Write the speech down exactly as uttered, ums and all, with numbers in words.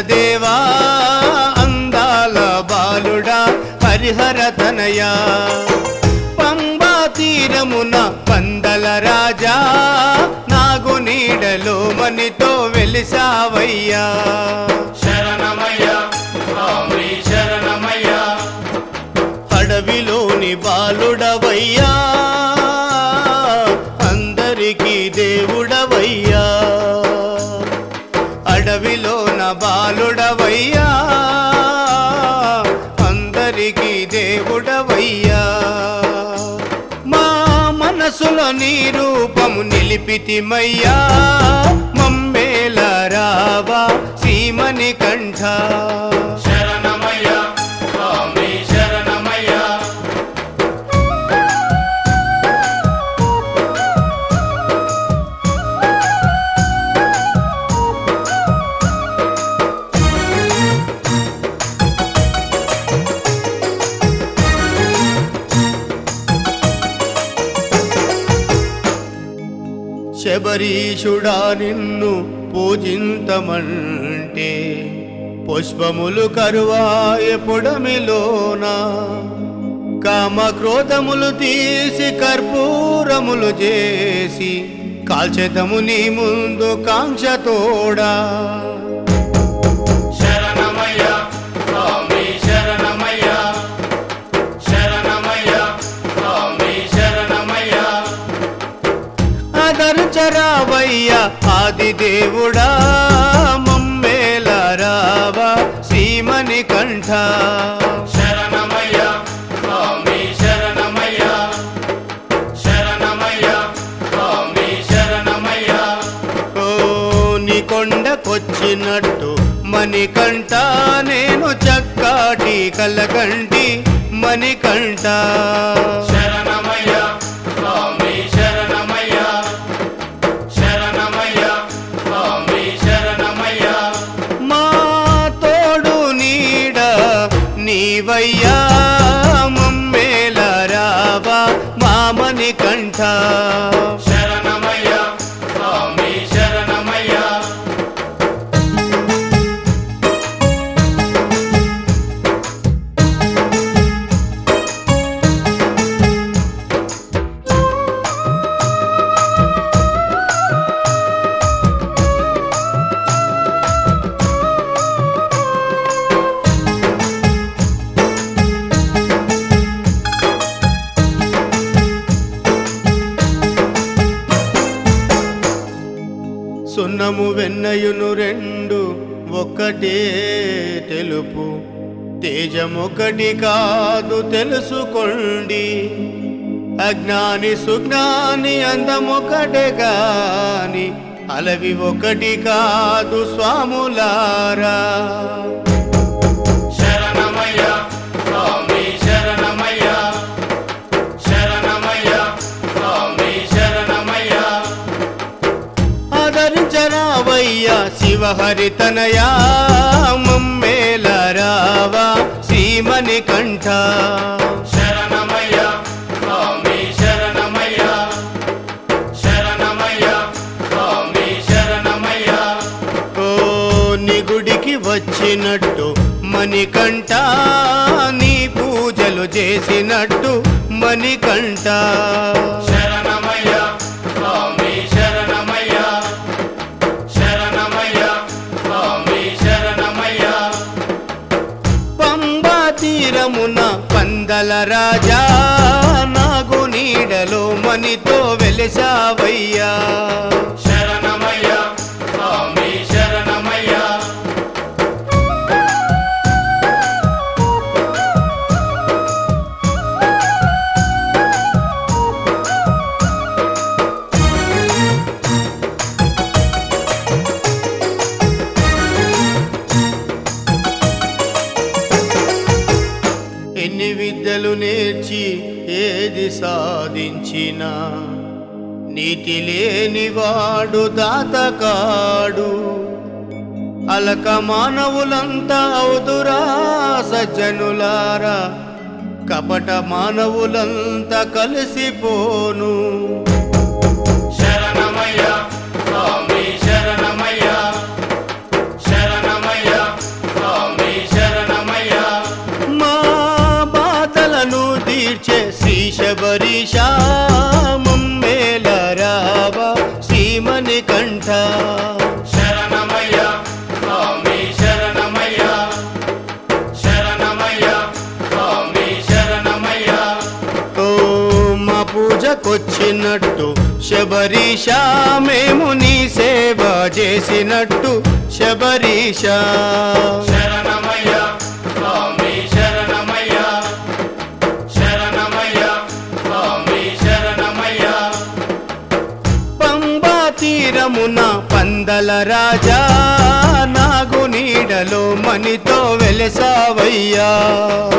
దేవా అందాల బాలుడా హరిహర తనయా పంబా తీరమున పందల రాజా నాగు నీడలో మనితో వెలిసావయ్యా శరణమయ్య స్వామి శరణమయ్య అడవిలోని బాలుడవయ్యా అందరికీ దేవుడవయ్యా అడవిలోన బాలుడవయ్యా అందరికీ దేవుడవయ్యా మా మనసులో నీ రూపము నిలిపితిమయ్యా మమ్మేల రావా శ్రీమణి కంఠ శరణమయ్య స్వామి శరణమయ్య శబరీషుడా నిన్ను పూజింతమంటే పుష్పములు కరువాయ పొడమిలోన కామ క్రోధములు తీసి కర్పూరములు చేసి కాల్చెదము నీ ముందు కాంక్షతోడా శరణమయ్య స్వామి శరణమయ్య శరణమయ్య స్వామి శరణమయ్య ఆదరించరావయ్య ఆది దేవుడా మమ్మేల రావా శ్రీమణి కంఠ శరణమయ్య స్వామి శరణమయ్య శరణమయ్య స్వామి శరణమయ్య ఓ నీ కొండకొచ్చినట్టు మణికంఠ నేను చక్కాటి కలకంటి మణికంఠ శరణమయ్య స్వామి శరణమయ్య శరణమయ్య స్వామి శరణమయ్య మా తోడు నీడ నీవయ్యా మమ్మేల రావా మామని కంఠ శరణమయ్య స్వామి శరణమయ్య సున్నము వెన్నయును రెండు ఒక్కటే తెలుపు తేజమొకటి కాదు తెలుసుకోండి అజ్ఞాని సుజ్ఞాని అందమొకటే గాని అలవి ఒకటి కాదు స్వాములారా శరణమయ్య స్వామి శరణమయ్య శరణమయ్య స్వామి శరణమయ్య ఆదరించరావయ్యా శివహరితనయా మమ్మేల రావా శ్రీమణి కంఠ శరణమయ్య స్వామి శరణమయ్య శరణమయ్య స్వామి శరణమయ్య ఓ నీ గుడికి వచ్చినట్టు మణికంఠ నీ పూజలు చేసినట్టు మణికంఠ శరణమయ్య స్వామి శరణమయ్య శరణమయ్య స్వామి శరణమయ్య పంబా తీరమున పందల రాజా నాగు నీడలో మణితో వెలిసావయ్యా శరణమయ్య స్వామి శరణమయ్య ఎన్ని విద్యలు నేర్చి ఏది సాధించినా నీతి లేనివాడు దాతకాడు అలక మానవులంతా అవుదురా సజ్జనులారా కపట మానవులంతా కలిసిపోను శరణమయ్య స్వామి శరణమయ్య శరణమయ్య చెంతకొచ్చినట్టు శబరీష మేము నీ సేవ చేసినట్టు శబరీష శరణమయ్య స్వామి శరణమయ్య శరణమయ్య స్వామి శరణమయ్య పంబా తీరమున పందల రాజా నాగు నీడలో మనితో వెలసావయ్యా